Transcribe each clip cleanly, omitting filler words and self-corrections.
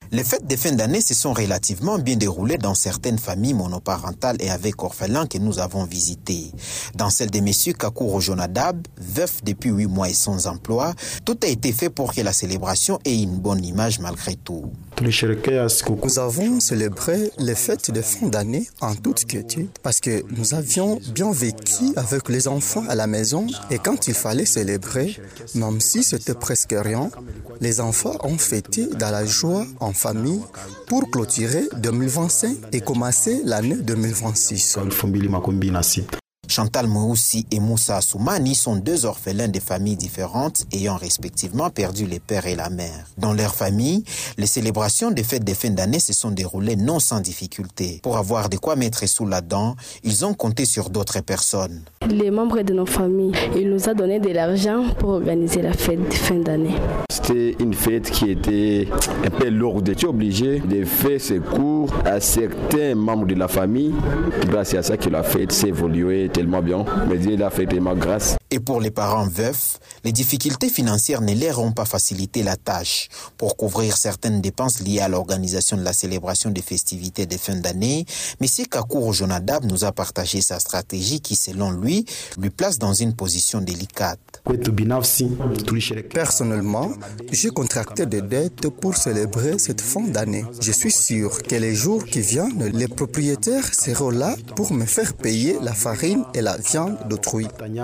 Les fêtes de fin d'année se sont relativement bien déroulées dans certaines familles monoparentales et avec orphelins que nous avons visités. Dans celle de M. Kakuro Jonadab, veuf depuis 8 mois et sans emploi, tout a été fait pour que la célébration ait une bonne image malgré tout. Nous avons célébré les fêtes de fin d'année en toute quiétude parce que nous avions bien vécu avec les enfants à la maison et quand il fallait célébrer, même si c'était presque rien, les enfants ont fêté dans la joie en famille pour clôturer 2025 et commencer l'année 2026. Chantal Moussi et Moussa Assoumani sont deux orphelins de familles différentes ayant respectivement perdu les pères et la mère. Dans leur famille, les célébrations des fêtes de fin d'année se sont déroulées non sans difficulté. Pour avoir de quoi mettre sous la dent, ils ont compté sur d'autres personnes. Les membres de nos familles, ils nous ont donné de l'argent pour organiser la fête de fin d'année. C'était une fête qui était un peu lourde. Tu es obligé de faire ses cours à certains membres de la famille. Grâce à ça que la fête s'est évoluée tellement bien. Mais Dieu l'a fait tellement grâce. Et pour les parents veufs, les difficultés financières ne leur ont pas facilité la tâche. Pour couvrir certaines dépenses liées à l'organisation de la célébration des festivités de fin d'année, M. Kakuro Jonadab nous a partagé sa stratégie qui, selon lui place dans une position délicate. Personnellement, j'ai contracté des dettes pour célébrer cette fin d'année. Je suis sûr que les jours qui viennent, les propriétaires seront là pour me faire payer la farine et la viande d'autrui.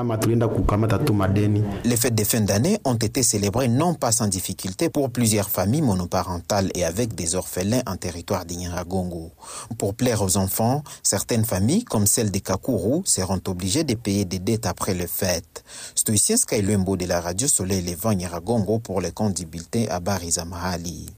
Les fêtes de fin d'année ont été célébrées non pas sans difficulté pour plusieurs familles monoparentales et avec des orphelins en territoire d'Nyiragongo. Pour plaire aux enfants, certaines familles, comme celle de Kakuru, seront obligées de payer des dettes après les fêtes. Stoïcien Skylembo de la radio Soleil Levant Nyiragongo pour le compte du bulletin à Barizamahali.